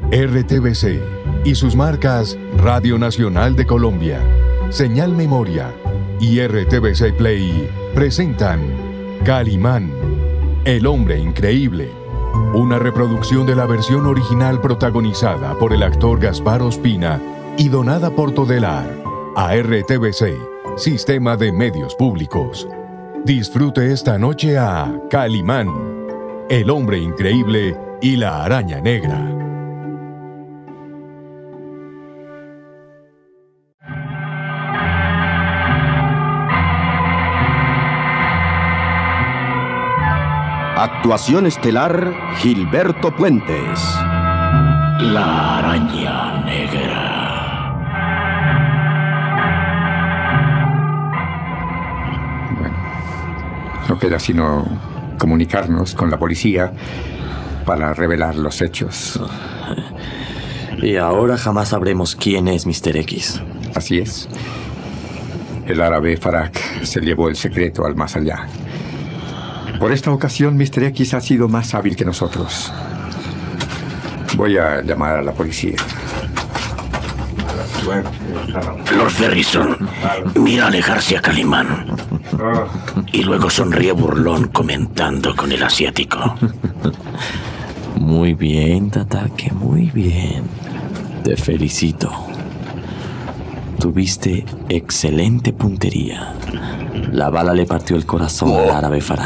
RTBC y sus marcas Radio Nacional de Colombia, Señal Memoria y RTBC Play presentan Calimán, el hombre increíble. Una reproducción de la versión original protagonizada por el actor Gaspar Ospina y donada por Todelar a RTBC, Sistema de Medios Públicos. Disfrute esta noche a Calimán, el hombre increíble y la araña negra. Actuación estelar, Gilberto Puentes. La araña negra. Bueno, no queda sino comunicarnos con la policía para revelar los hechos. Y ahora jamás sabremos quién es Mr. X. Así es. El árabe Farak se llevó el secreto al más allá. Por esta ocasión, Mr. X ha sido más hábil que nosotros. Voy a llamar a la policía. Lord Ferrison mira alejarse a Calimán y luego sonríe burlón comentando con el asiático. Muy bien, Tatake, muy bien. Te felicito. Tuviste excelente puntería. La bala le partió el corazón al árabe Farak.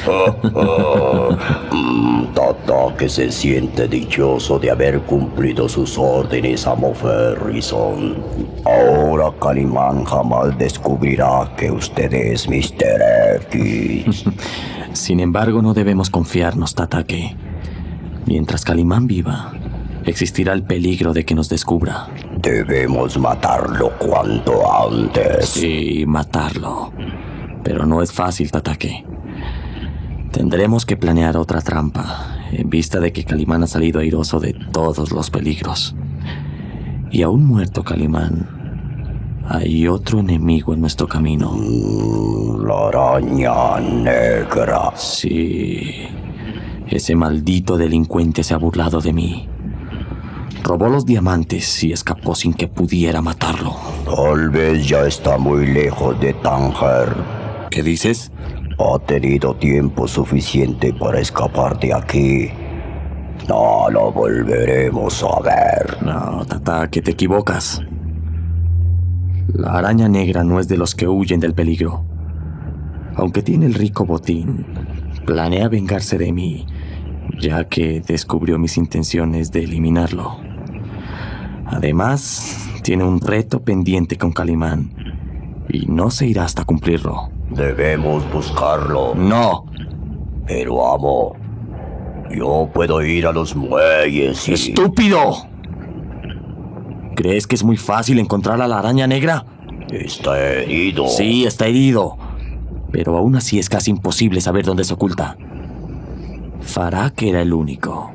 Tatake se siente dichoso de haber cumplido sus órdenes, amo Ferrison. Ahora Calimán jamás descubrirá que usted es Mr. X. Sin embargo, no debemos confiarnos, Tatake. Mientras Calimán viva, existirá el peligro de que nos descubra. Debemos matarlo cuanto antes. Sí, matarlo. Pero no es fácil, Tatake. Tendremos que planear otra trampa, en vista de que Calimán ha salido airoso de todos los peligros. Y aún muerto Calimán, hay otro enemigo en nuestro camino. La araña negra. Sí. Ese maldito delincuente se ha burlado de mí. Robó los diamantes y escapó sin que pudiera matarlo. Tal vez ya está muy lejos de Tánger. ¿Qué dices? Ha tenido tiempo suficiente para escapar de aquí. No lo volveremos a ver. No, Tatake, te equivocas. La araña negra no es de los que huyen del peligro. Aunque tiene el rico botín, planea vengarse de mí, ya que descubrió mis intenciones de eliminarlo. Además, tiene un reto pendiente con Calimán y no se irá hasta cumplirlo. Debemos buscarlo. ¡No! Pero, amo, yo puedo ir a los muelles y... ¡Estúpido! ¿Crees que es muy fácil encontrar a la araña negra? Está herido. Sí, está herido. Pero aún así es casi imposible saber dónde se oculta. Farak era el único.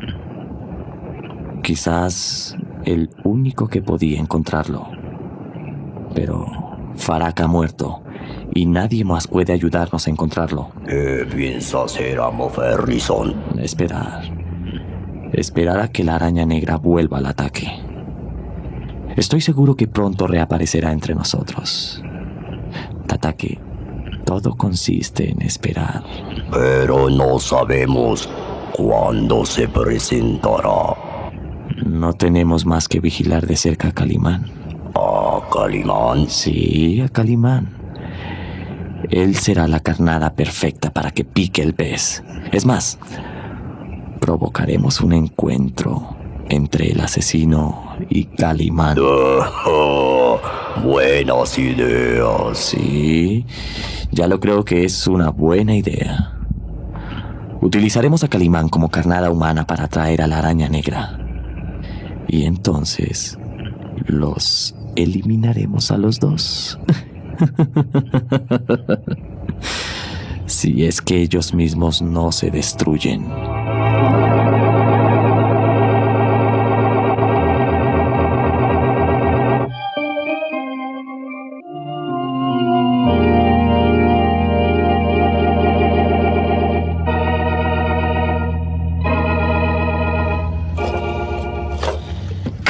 Quizás el único que podía encontrarlo. Pero Farak ha muerto y nadie más puede ayudarnos a encontrarlo. ¿Qué piensa hacer, amo Ferrison? Esperar. Esperar a que la araña negra vuelva al ataque. Estoy seguro que pronto reaparecerá entre nosotros. Tatake, todo consiste en esperar. Pero no sabemos cuándo se presentará. No tenemos más que vigilar de cerca a Calimán. ¿A Calimán? Sí, a Calimán. Él será la carnada perfecta para que pique el pez. Es más, provocaremos un encuentro entre el asesino y Calimán. Buenas ideas. Sí, ya lo creo que es una buena idea. Utilizaremos a Calimán como carnada humana para atraer a la araña negra. Y entonces los eliminaremos a los dos. Si es que ellos mismos no se destruyen.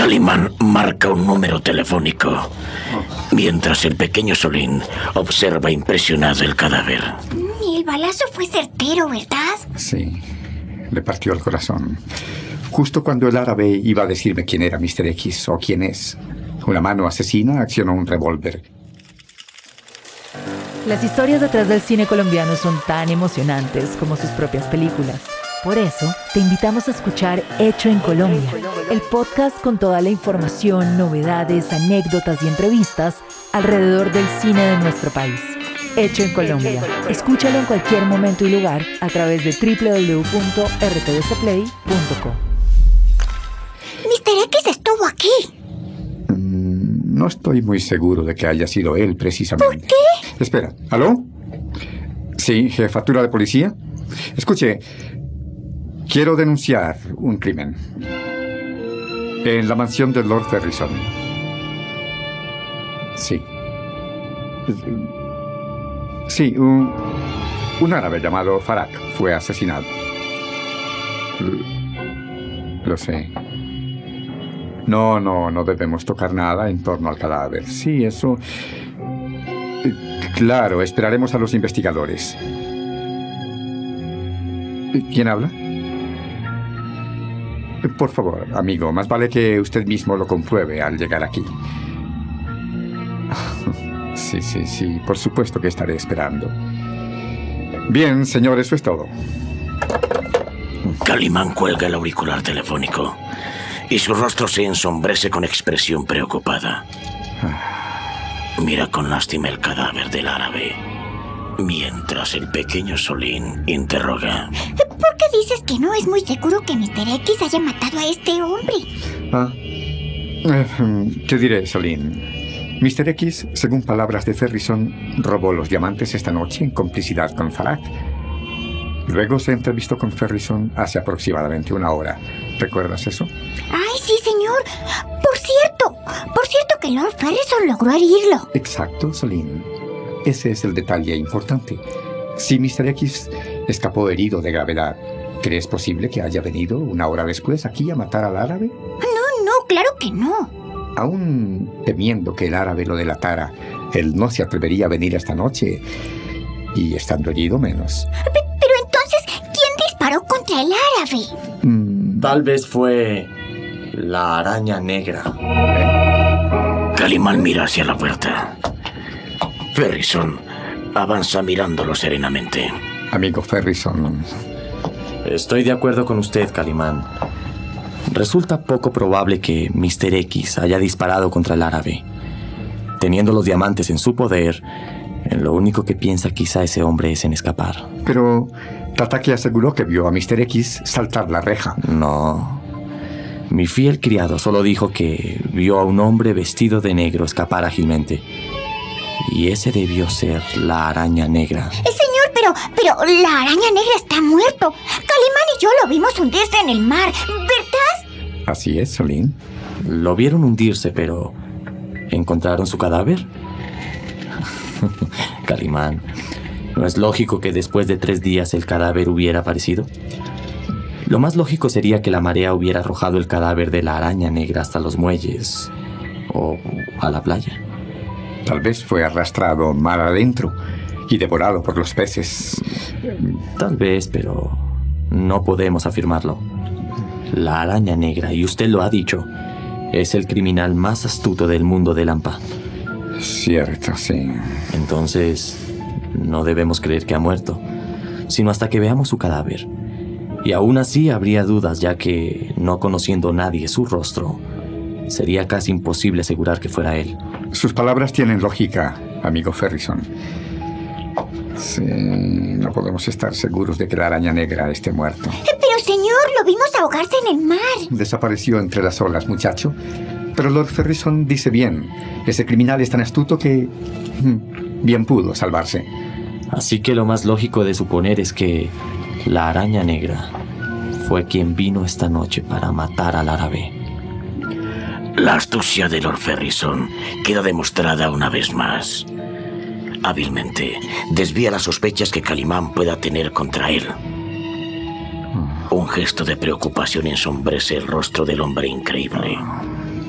Calimán marca un número telefónico, mientras el pequeño Solín observa impresionado el cadáver. Y el balazo fue certero, ¿verdad? Sí, le partió el corazón. Justo cuando el árabe iba a decirme quién era Mr. X o quién es. Una mano asesina accionó un revólver. Las historias detrás del cine colombiano son tan emocionantes como sus propias películas. Por eso, te invitamos a escuchar Hecho en Colombia, el podcast con toda la información, novedades, anécdotas y entrevistas alrededor del cine de nuestro país. Hecho en Colombia. Escúchalo en cualquier momento y lugar a través de www.rtvcplay.co. Mr. X estuvo aquí. No estoy muy seguro de que haya sido él, precisamente. ¿Por qué? Espera, ¿aló? Sí, jefatura de policía. Escuche, quiero denunciar un crimen en la mansión de Lord Ferrison. Sí. Sí, un árabe llamado Farak fue asesinado. Lo sé. No debemos tocar nada en torno al cadáver. Sí, eso... Claro, esperaremos a los investigadores. ¿Quién habla? Por favor, amigo, más vale que usted mismo lo compruebe al llegar aquí. Sí, por supuesto que estaré esperando. Bien, señor, eso es todo. Calimán cuelga el auricular telefónico y su rostro se ensombrece con expresión preocupada. Mira con lástima el cadáver del árabe, mientras el pequeño Solín interroga. ¿Por qué dices que no es muy seguro que Mr. X haya matado a este hombre? Te diré, Solín. Mr. X, según palabras de Ferrison, robó los diamantes esta noche en complicidad con Farak. Luego se entrevistó con Ferrison hace aproximadamente una hora. ¿Recuerdas eso? ¡Ay, sí, señor! Por cierto que Lord Ferrison logró herirlo. Exacto, Solín. Ese es el detalle importante. Si Mr. X escapó herido de gravedad, ¿crees posible que haya venido una hora después aquí a matar al árabe? No, claro que no. Aún temiendo que el árabe lo delatara, él no se atrevería a venir esta noche. Y estando herido, menos. Pero entonces, ¿quién disparó contra el árabe? Tal vez fue la araña negra. Calimán mira hacia la puerta. Ferrison avanza mirándolo serenamente. Amigo Ferrison. Estoy de acuerdo con usted, Calimán. Resulta poco probable que Mr. X haya disparado contra el árabe. Teniendo los diamantes en su poder, lo único que piensa quizá ese hombre es en escapar. Pero Tataki aseguró que vio a Mr. X saltar la reja. No. Mi fiel criado solo dijo que vio a un hombre vestido de negro escapar ágilmente. Y ese debió ser la araña negra. Señor, pero la araña negra está muerto. Calimán y yo lo vimos hundirse en el mar, ¿verdad? Así es, Solín. Lo vieron hundirse, pero ¿encontraron su cadáver? Calimán, ¿no es lógico que después de 3 días el cadáver hubiera aparecido? Lo más lógico sería que la marea hubiera arrojado el cadáver de la araña negra hasta los muelles o a la playa. Tal vez fue arrastrado mar adentro y devorado por los peces. Tal vez, pero no podemos afirmarlo. La araña negra, y usted lo ha dicho, es el criminal más astuto del mundo de Lampa. Cierto, sí. Entonces, no debemos creer que ha muerto, sino hasta que veamos su cadáver. Y aún así habría dudas, ya que, no conociendo nadie su rostro, sería casi imposible asegurar que fuera él. Sus palabras tienen lógica, amigo Ferrison. Sí, no podemos estar seguros de que la araña negra esté muerto. Pero, señor, lo vimos ahogarse en el mar. Desapareció entre las olas, muchacho. Pero Lord Ferrison dice bien. Ese criminal es tan astuto que bien pudo salvarse. Así que lo más lógico de suponer es que la araña negra fue quien vino esta noche para matar al árabe. La astucia de Lord Ferrison queda demostrada una vez más. Hábilmente desvía las sospechas que Calimán pueda tener contra él. Un gesto de preocupación ensombrece el rostro del hombre increíble.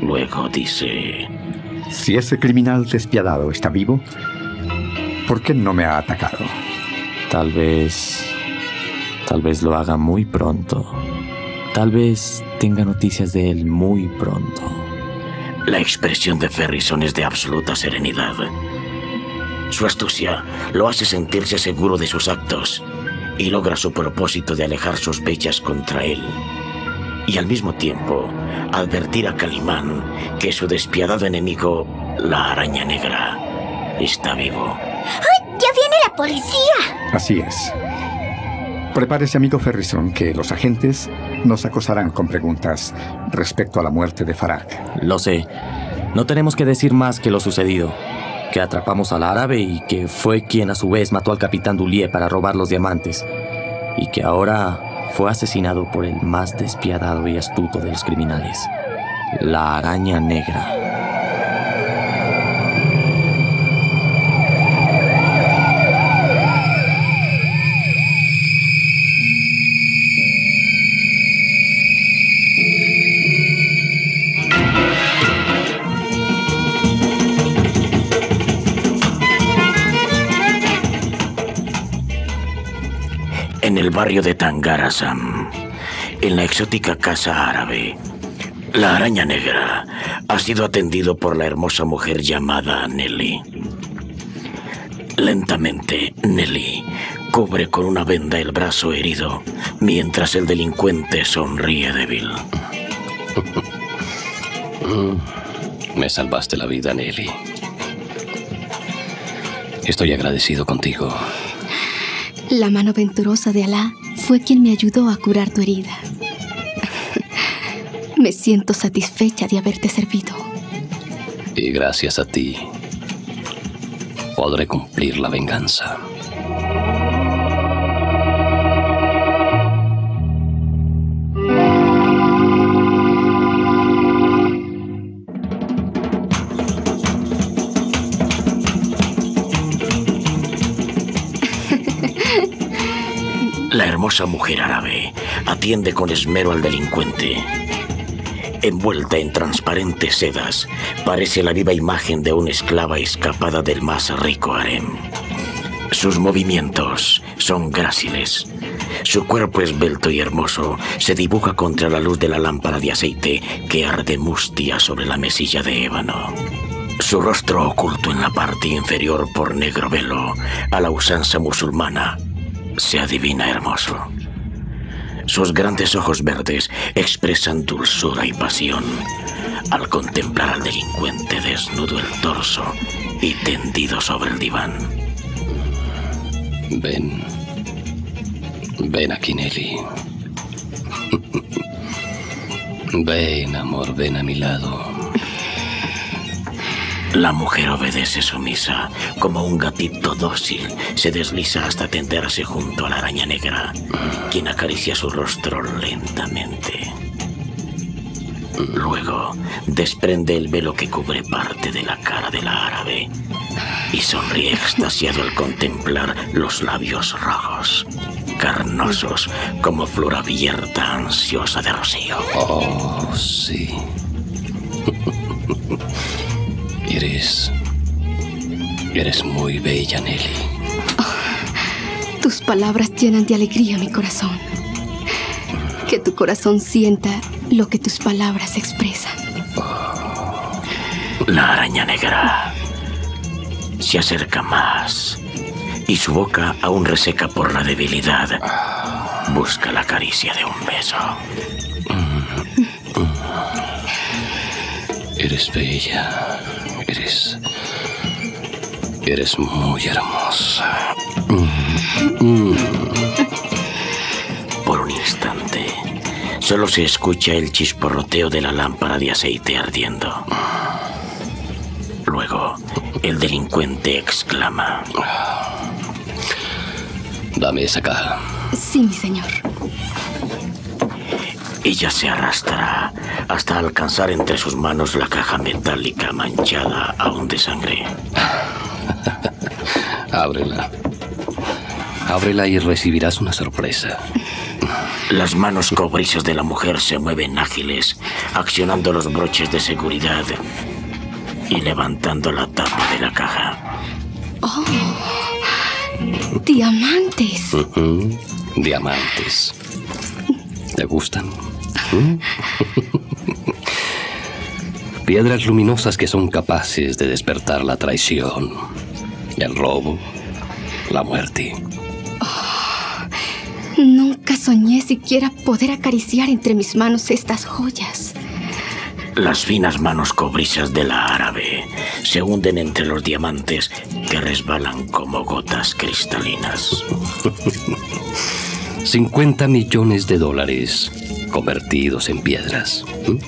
Luego dice... Si ese criminal despiadado está vivo, ¿por qué no me ha atacado? Tal vez lo haga muy pronto. Tal vez tenga noticias de él muy pronto. La expresión de Ferrison es de absoluta serenidad. Su astucia lo hace sentirse seguro de sus actos y logra su propósito de alejar sospechas contra él. Y al mismo tiempo, advertir a Calimán que su despiadado enemigo, la araña negra, está vivo. ¡Ay, ya viene la policía! Así es. Prepárese, amigo Ferrison, que los agentes nos acosarán con preguntas respecto a la muerte de Farak. Lo sé. No tenemos que decir más que lo sucedido. Que atrapamos al árabe y que fue quien a su vez mató al capitán Dulié para robar los diamantes. Y que ahora fue asesinado por el más despiadado y astuto de los criminales, la araña negra. En el barrio de Tangarasam, en la exótica casa árabe, la araña negra ha sido atendido por la hermosa mujer llamada Nelly. Lentamente, Nelly cubre con una venda el brazo herido, mientras el delincuente sonríe débil. Me salvaste la vida, Nelly. Estoy agradecido contigo. La mano venturosa de Alá fue quien me ayudó a curar tu herida. Me siento satisfecha de haberte servido. Y gracias a ti, podré cumplir la venganza. La hermosa mujer árabe atiende con esmero al delincuente. Envuelta en transparentes sedas, parece la viva imagen de una esclava escapada del más rico harem. Sus movimientos son gráciles. Su cuerpo esbelto y hermoso se dibuja contra la luz de la lámpara de aceite que arde mustia sobre la mesilla de ébano. Su rostro oculto en la parte inferior por negro velo, a la usanza musulmana, se adivina hermoso. Sus grandes ojos verdes expresan dulzura y pasión al contemplar al delincuente desnudo el torso y tendido sobre el diván. Ven aquí, Nelly. Ven, amor, ven a mi lado. La mujer obedece sumisa, como un gatito dócil, se desliza hasta tenderse junto a la araña negra, quien acaricia su rostro lentamente. Luego, desprende el velo que cubre parte de la cara de la árabe y sonríe extasiado al contemplar los labios rojos, carnosos, como flor abierta ansiosa de rocío. Oh, sí. Eres muy bella, Nelly. Oh, tus palabras llenan de alegría mi corazón. Que tu corazón sienta lo que tus palabras expresan. La araña negra se acerca más y su boca, aún reseca por la debilidad, busca la caricia de un beso. Eres bella. Eres muy hermosa. Por un instante, solo se escucha el chisporroteo de la lámpara de aceite ardiendo. Luego, el delincuente exclama: Dame esa caja. Sí, mi señor. Ella se arrastra hasta alcanzar entre sus manos la caja metálica manchada aún de sangre. Ábrela y recibirás una sorpresa. Las manos cobrizas de la mujer se mueven ágiles, accionando los broches de seguridad y levantando la tapa de la caja. ¡Oh! ¡Diamantes! Diamantes. ¿Te gustan? Piedras luminosas que son capaces de despertar la traición, el robo, la muerte. Nunca soñé siquiera poder acariciar entre mis manos estas joyas. Las finas manos cobrizas de la árabe se hunden entre los diamantes que resbalan como gotas cristalinas. 50 millones de dólares convertidos en piedras.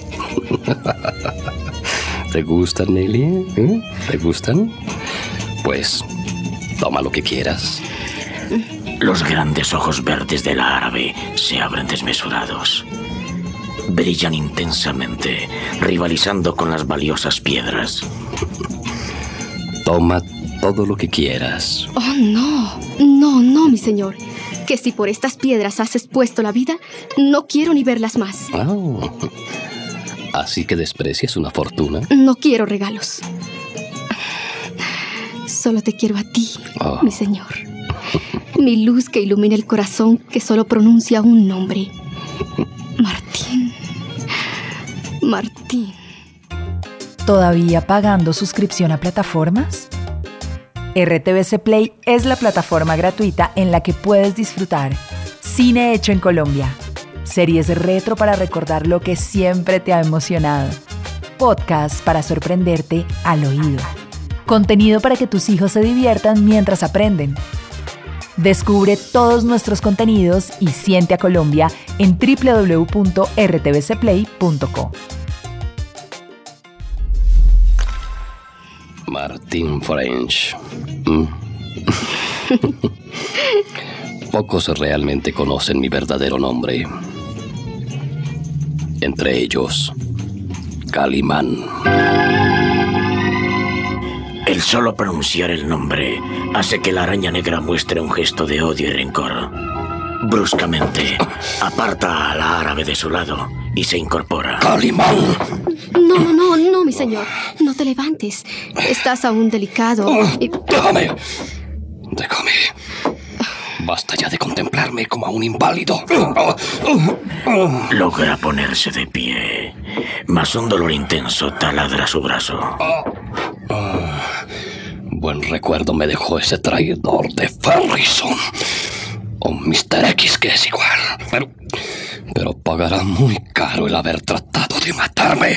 ¿Te gustan, Nelly? ¿Te gustan? Pues, toma lo que quieras. Los grandes ojos verdes de la árabe se abren desmesurados. Brillan intensamente, rivalizando con las valiosas piedras. Toma todo lo que quieras. Oh, no. No, mi señor. Que si por estas piedras has expuesto la vida, no quiero ni verlas más. Oh. ¿Así que desprecias una fortuna? No quiero regalos. Solo te quiero a ti, mi señor. Mi luz que ilumina el corazón que solo pronuncia un nombre. Martín. Martín. ¿Todavía pagando suscripción a plataformas? RTVC Play es la plataforma gratuita en la que puedes disfrutar cine hecho en Colombia, series retro para recordar lo que siempre te ha emocionado, podcasts para sorprenderte al oído, contenido para que tus hijos se diviertan mientras aprenden. Descubre todos nuestros contenidos y siente a Colombia en www.rtvcplay.co. Martín French. Pocos realmente conocen mi verdadero nombre. Entre ellos, Calimán. El solo pronunciar el nombre hace que la araña negra muestre un gesto de odio y rencor. Bruscamente, aparta a la árabe de su lado y se incorpora. ¡Calimán! No, mi señor. No te levantes. Estás aún delicado. ¡Déjame! Basta ya de contemplarme como a un inválido. Logra ponerse de pie, mas un dolor intenso taladra su brazo. Buen recuerdo me dejó ese traidor de Ferrison. Un Mr. X que es igual. Pero pagará muy caro el haber tratado de matarme.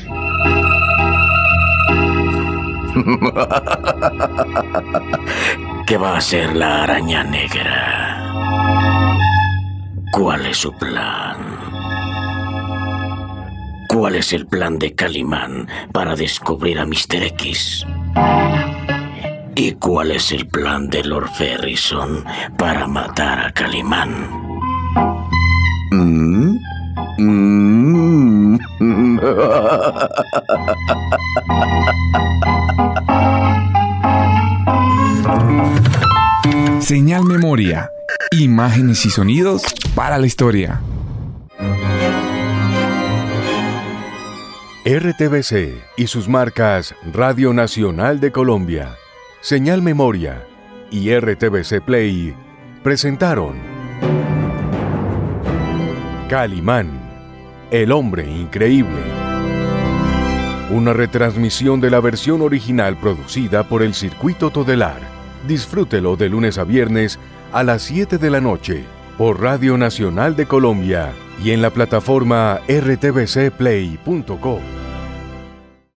¿Qué va a hacer la araña negra? ¿Cuál es su plan? ¿Cuál es el plan de Calimán para descubrir a Mr. X? ¿Y cuál es el plan de Lord Ferrison para matar a Calimán? Señal Memoria. Imágenes y sonidos para la historia. RTVC y sus marcas Radio Nacional de Colombia, Señal Memoria y RTVC Play presentaron Calimán, el hombre increíble. Una retransmisión de la versión original producida por el Circuito Todelar. Disfrútelo de lunes a viernes a las 7 de la noche por Radio Nacional de Colombia y en la plataforma rtvcplay.co.